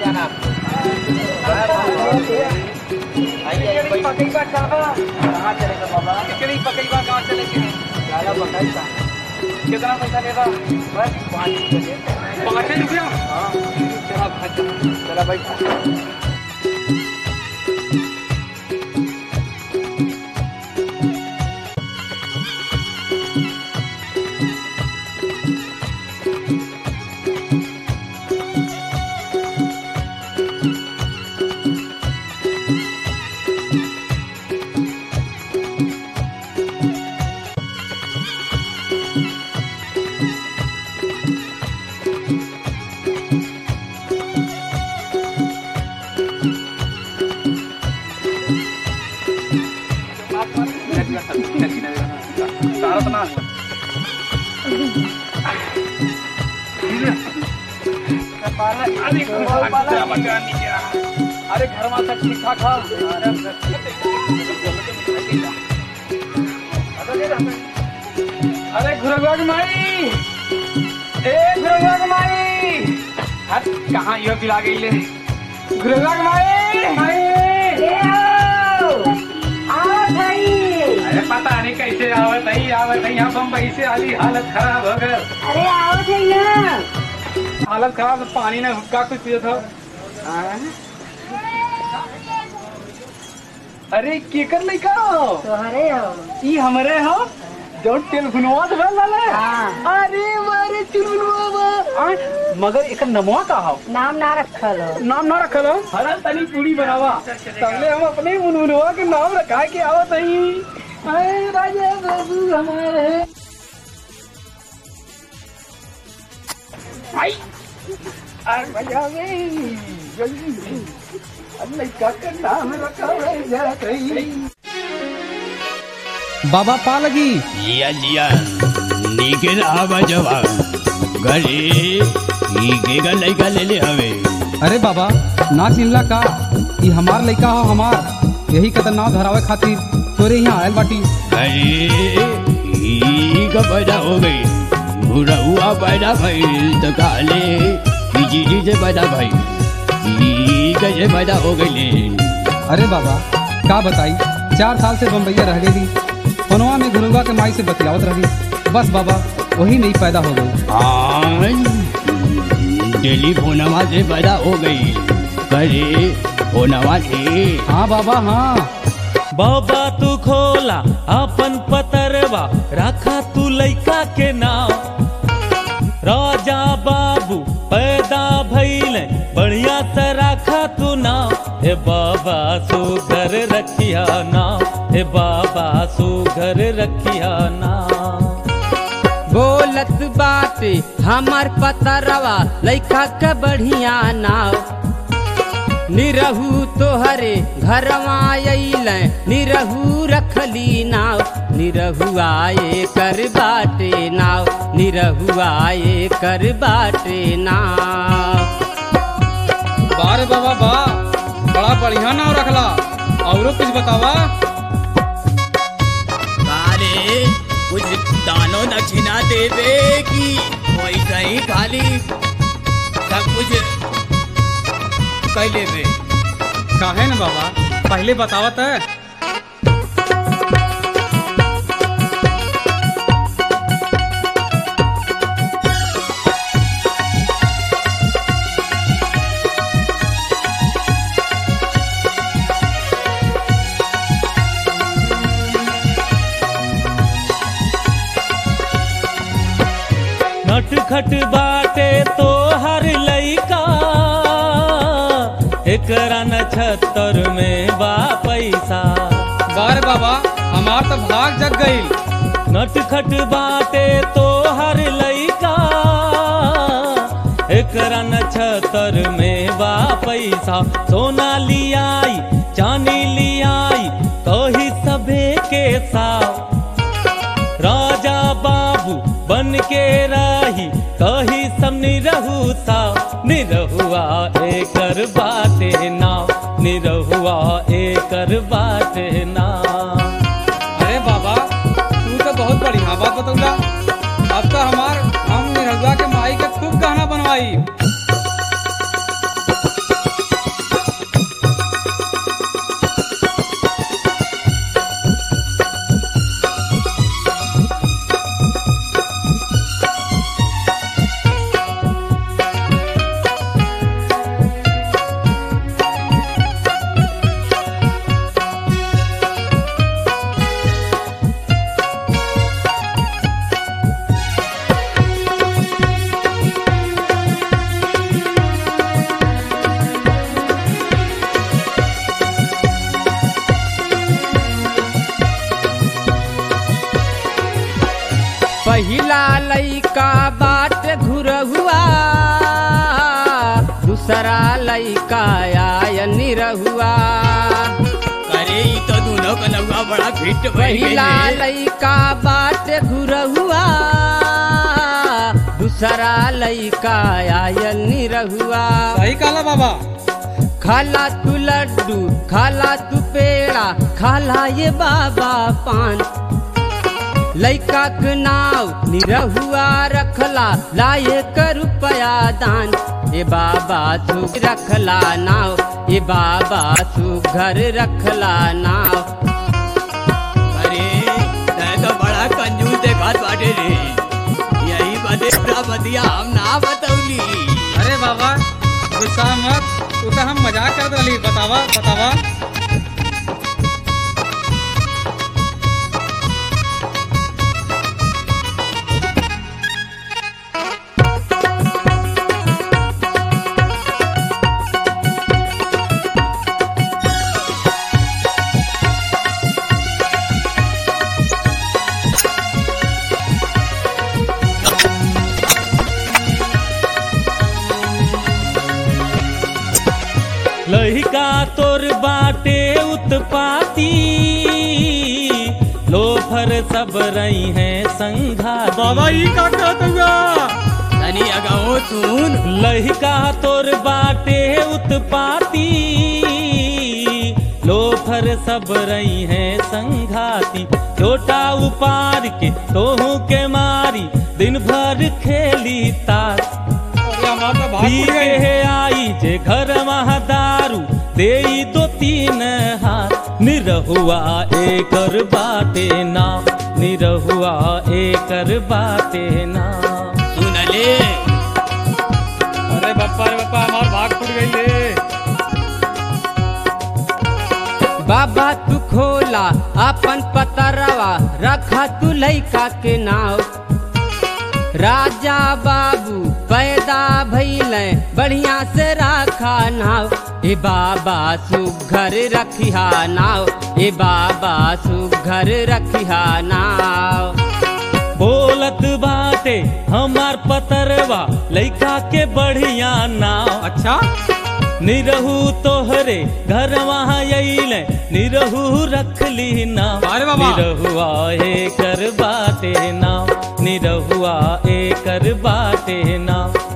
जाना कहाँ चलेगा बाबा? कहाँ चलेंगे? कितना पैसा लेगा? बस 5 रुपया। हाँ चला भाई। अरे घर में सब ठीक ठाक अरे घुरगुआ की माई घुरगुआ की माई कहाँ यो पिला गई ले घुरगुआ की माई अरे पता नहीं कैसे आवत है यहाँ बम्बई से आली हालत खराब हो गए। अरे आवत है ना हालत खराब पानी ने हुक्का कुछ पिया था। अरे केकर लइका हो? तोहरे हो ई हमरे हो जो टेलीफोनवा से बोल रहा हाँ। अरे मारे टेलीफोनवा मगर एक नमवा का हो नाम ना रखल हो नाम ना रखल हो हरा तनी पूरी बनावा तबले हम अपने मुनमुनवा के नाम रखा के आवत हई। अरे राजा बाबू हमारे आई अरे मजा में जल्दी अल्लाह का नाम रखा है जात है। बाबा पा लगी लिया लिया नीके आवा जवान घरे नीके का लइका ले ले हवे। अरे बाबा ना चिल्ला का ई हमार लइका हो हमार यही कत नाव धरावे खातिर तोरे यहाँ आयल बाटी। अरे ई का पैदा हो गई बुरा हुआ पैदा भइल तो काले जी से पैदा भइल ई कैसे पैदा हो गई। अरे बाबा का बताई 4 साल से बम्बैया रह गई फोनवा में घुरुआ के माई से बतियावत रही बस बाबा वही नहीं पैदा हो गई। डेली फोनवा से पैदा हो गई करे फोनवा से। हाँ बाबा हाँ बाबा तू खोला अपन पतरवा रखा तू लइका के नाम राजा बाबू पैदा भइल बढ़िया से रखा तू नाम हे बाबा सुघर रखिया नाम हे बाबा सुघर रखिया नाम। बोलत बाटे हमार पतरवा लइका के बढ़िया नाव निरहू तोहरे घरवा अइले निरहू रखली नाव निरहू आए कर बाटे नाव निरहू आए कर बाटे नाव। बारे बाबा बा बड़ा बढ़िया नाव रखला औरो कुछ बतावा। अरे कुछ दानो दक्षिणा देवे की वैसा ही खाली सब कुछ कैले में काहे न बाबा पहले बतावत है। नटखट बाटे तो हर लइका एकरा नछत्तर में बा पैसा। बारे बाबा हमार तो भाग जग गई। नटखट बाटे तो हर लइका एकरा नछत्तर में बा पैसा। सोना लियाई चांदी लियाई कही सबे के साथ राजा बाबू बन के रही कही सब निरहु सा निरहुआ एकर बाटे नाव निरहुआ एकर बाटे नाव। अरे बाबा तू तो बहुत बढ़िया बात बतौला। अब तो हम निरहुआ के माई के खूब गहना बनवाई। लइका आय निरहुआ। अरे ई तो दोनों का लौआ बड़ा फिट पहिला लइका बाटे घुरहुआ, दूसरा लइका आय निरहुआ। सही कहला बाबा। खाला तू लड्डू, खाला तू पेड़ा, खाला ये बाबा पान। लइका के नाव निरहुआ रखला, लाए कर रुपया दान। ए बाबा तू रखला नाव, ए बाबा तू घर रखला नाव। अरे तै तो बड़ा कंजूस देखात बाटे रे, यही बदे बदिया हम ना बतौली। अरे बाबा गुस्सा मत, तू तो हम मजाक करत रही। बतावा बतावा। लहिका तोर बाटे उत्पाती, लोफर सब रही हैं संघाती। बाबा ई का कहत हुआ? तनी अगाओ सुन। लहिका तोर बाटे उत्पाती, लोफर सब रही हैं संघाती। छोटा उपार के तोहू के मारी, दिन भर खेली ताश। पी के आई जे घर वहाँ दारू, दे दो तीन हाथ। निरहुआ एकर बाटे नाम, निरहुआ एकर बाटे नाम। सुन ले। अरे बप्पा हमार भाग फूट गई ले। बाबा तू खोला अपन पतरवा, रखा तू लइका के नाव। राजा बाबू पैदा भइले, बढ़िया से राखा नाव। ए बाबा सुघर रखिया नाव, ए बाबा सुघर रखिया नाव। बोलत बाटे हमार पतरवा, लइका के बढ़िया नाव। अच्छा निरहू तोहरे घर वहाँ अइले, निरहू रखली नाव। अरे बाबा। निरहुआ एकर बाटे नाव, निरहुआ एकर बाटे नाव।